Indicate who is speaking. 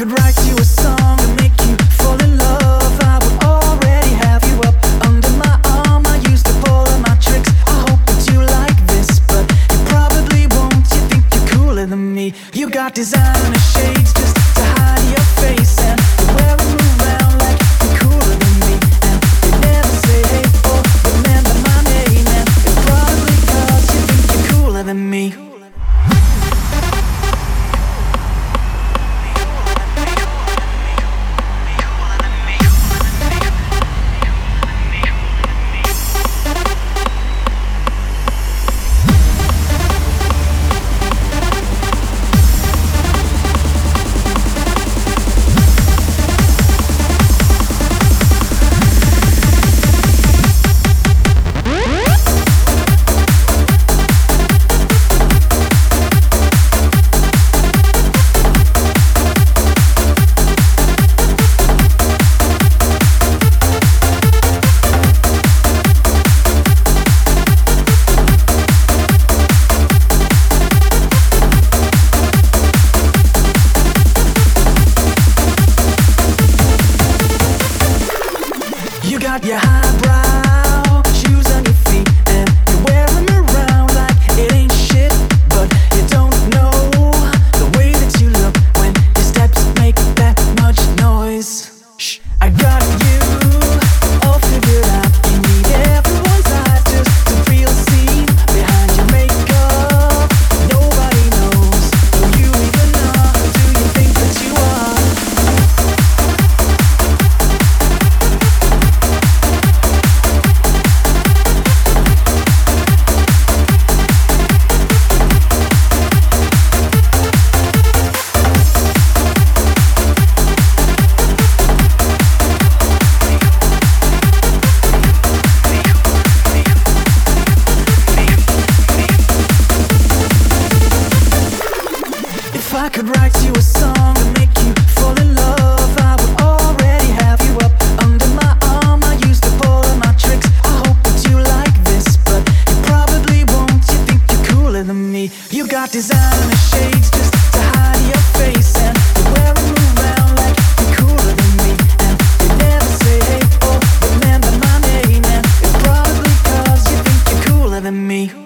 Speaker 1: could write you a song to make you fall in love, I would already have you up under my arm. I used to pull all my tricks. I hope that you like this, but you probably won't. You think you're cooler than me. You got designer shades just to hide your face, and you wear them around like you're cooler than me. And you never say hey or remember my name, and it's probably 'cause you think you're cooler than me. You got your highbrow shoes on your feet, and you wear them around like it ain't shit. But you don't know the way that you look when your steps make that much noise. Shh, I got you all figured out. You need everyone's eyes just to feel seen behind your makeup. Nobody knows who you even are. Who do you think that you are? If I could write you a song to make you fall in love, I would already have you up under my arm. I used to pull all my tricks. I hope that you like this, but you probably won't. You think you're cooler than me. You got designer shades just to hide your face, and you wear them around like you're cooler than me. And you never say hey or remember my name, and it's probably 'cause you think you're cooler than me.